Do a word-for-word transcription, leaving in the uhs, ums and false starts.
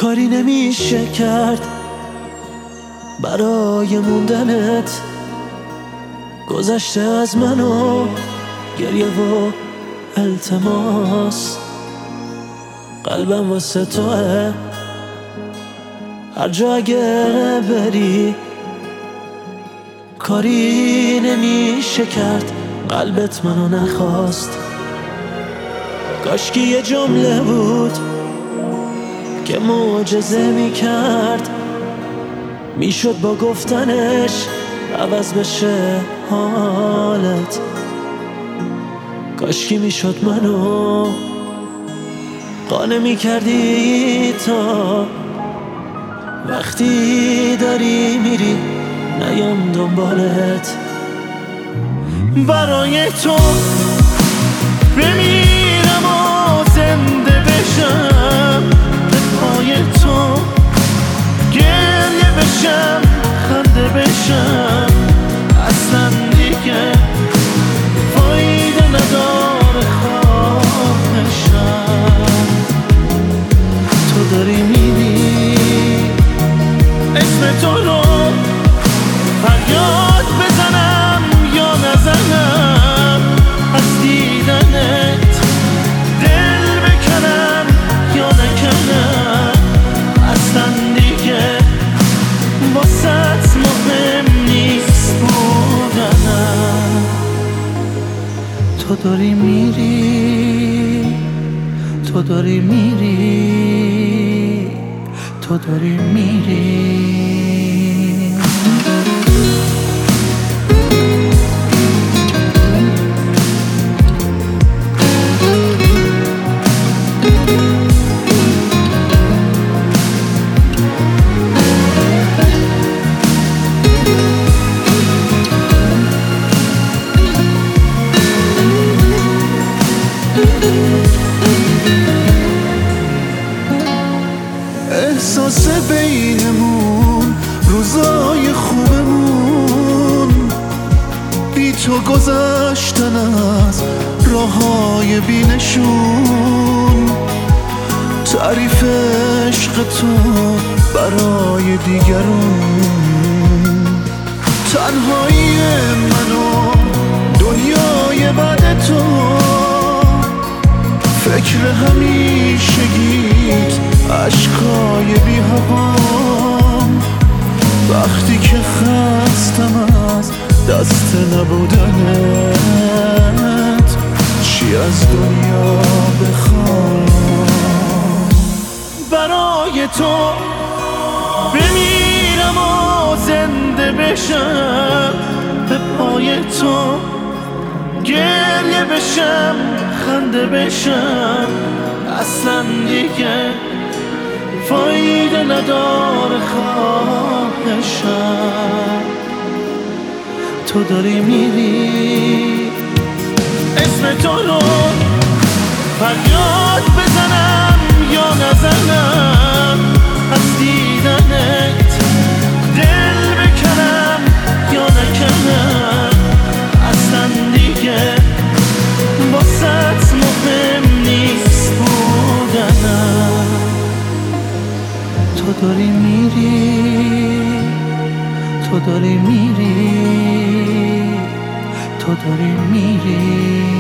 کاری نمیشه کرد برای موندنت، گذشته از من و گریه و التماس. قلبم واسه توه، هر جا اگه بری کاری نمیشه کرد، قلبت منو نخواست. کاشکی یه جمله بود که معجزه میکرد، میشد با گفتنش عوض بشه حالت. کاشکی میشد منو قانع میکردی تا وقتی داری میری نیام دنبالت. برای تو بمیرم و زنده بشم، به پای تو گریه بشم خنده بشم. اصلا دیگه فایده نداره خواهشم. تو داری میری اسم تو رو فریاد بزنم یا نزنم، از دیدنت دل بکنم یا نکنم. اصلا دیگه واسط مهم نیست بودنم. تو داری میری، تو داری میری، تو داری میری. احساس بینمون روزای خوبمون، بی تو گذشتن از راههای بینشون. تعریف عشق تو برای دیگرون، تنهایی منو دنیای بعد تو. فکر همیشگیت عشقای بی هوام، وقتی که خستم از دست نبودنت. چی از دنیا بخوام؟ برای تو بمیرم و زنده بشم، به پای تو گریه بشم خنده بشم. اصلا دیگه فایده نداره خواهشم. تو داری میری اسم تو رو فریاد بزنم یا نزنم، از دیدنت دل بکنم یا نکنم. اصلا دیگه واسط مهم نیست بودنم. تو داری میری، تو داری میری، تو داری میری.